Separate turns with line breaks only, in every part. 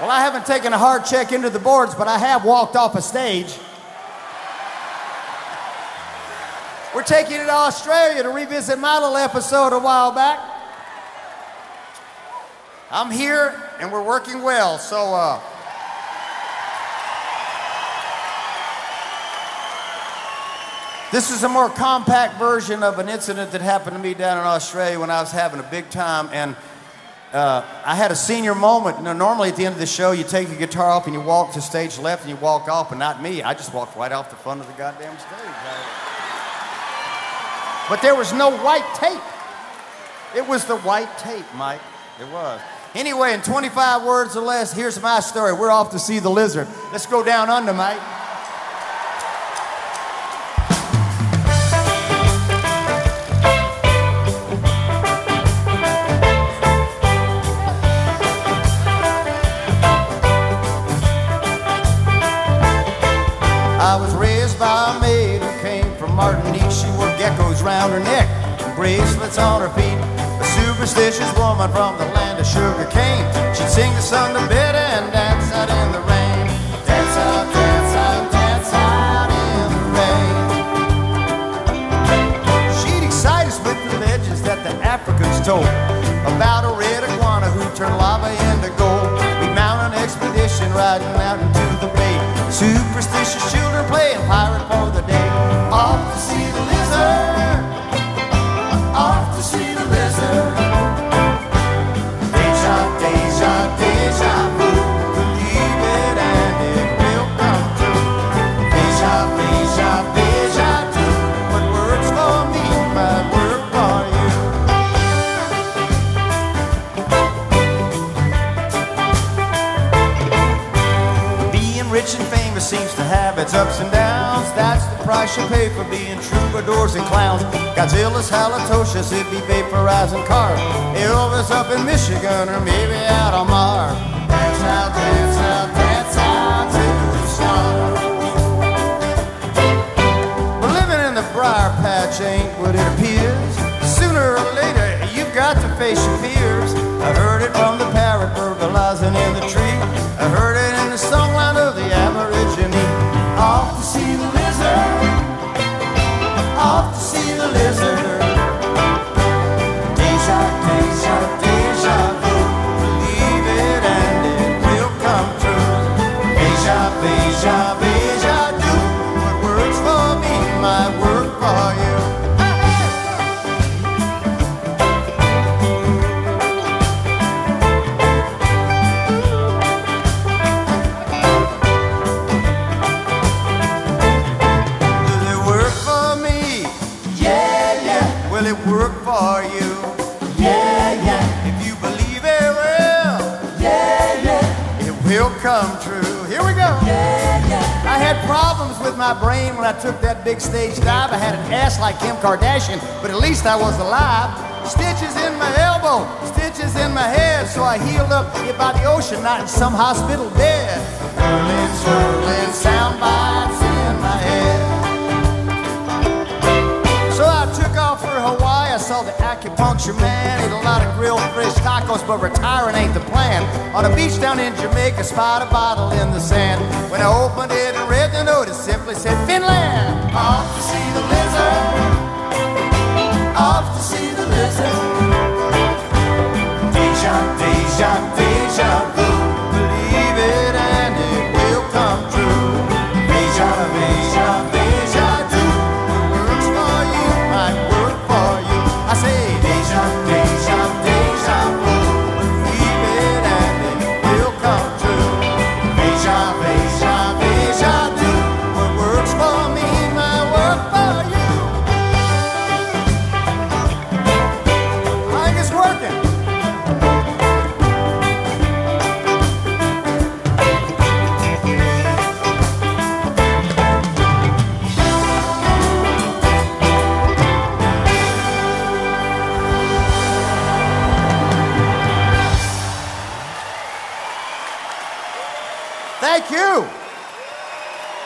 Well, I haven't taken a hard check into the boards, but I have walked off a stage. We're taking it to Australia to revisit my little episode a while back. I'm here, and we're working well, so, this is a more compact version of an incident that happened to me down in Australia when I was having a big time, and I had a senior moment. You know, normally at the end of the show, you take your guitar off and you walk to stage left and you walk off, but not me. I just walked right off the front of the goddamn stage. But there was no white tape. It was the white tape, Mike. It was. Anyway, in 25 words or less, here's my story. We're off to see the lizard. Let's go down under, Mike. I was raised by a maid who came from Martinique. She wore geckos round her neck and bracelets on her feet. A superstitious woman from the land of sugar cane. She'd sing the song to Betty and dance out in the rain. Dance out, dance out, dance out in the rain. She'd excite us with the legends that the Africans told about a red iguana who turned lava into gold. We'd mount an expedition riding out into the bay. Superstitious children playing pirate for the day. Off to see the lizard. Off to see the lizard. Deja, deja, deja vu. Believe it and it will come true. Deja, deja, deja vu. What works for me might work for you. Being rich and famous seems to have its ups and downs. That's the price you pay for being troubadours and clowns. Godzilla's halitosis, it'd be vaporizing cars. Elvis up in Michigan or maybe out on Mars. Dance out, dance out, dance out to the stars. But living in the briar patch ain't what it appears. Sooner or later, you've got to face your fears. I heard it from the parrot verbalizing in the tree. I heard it in the songline of the Aborigine. Off to see the lizard. Off to see the lizard. Deja, deja, deja vu. Believe it and it will come true. Deja, deja, deja du. What works for me might work for you. It work for you? Yeah, yeah. If you believe it will, yeah, yeah. It will come true. Here we go. Yeah, yeah. I had problems with my brain when I took that big stage dive. I had an ass like Kim Kardashian, but at least I was alive. Stitches in my elbow, stitches in my head, so I healed up here by the ocean, not in some hospital bed. Whirling, swirling sound bites in my head. So I took off for Hawaii. I saw the acupuncture man. Ate a lot of grilled fish tacos, but retiring ain't the plan. On a beach down in Jamaica, spied a bottle in the sand. When I opened it and read the note, it simply said Finland. Off to see the lizard. Off to see the lizard. Deja, deja, deja vu. Believe it and it will come true. Deja, deja, deja du. What works for you might work for you. I say deja, deja, deja vu. Believe it and it will come true. Deja, deja, deja du. What works for me might work for you. I think it's working. Thank you.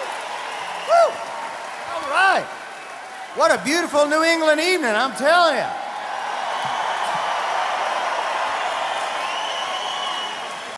Woo. All right. What a beautiful New England evening, I'm telling you.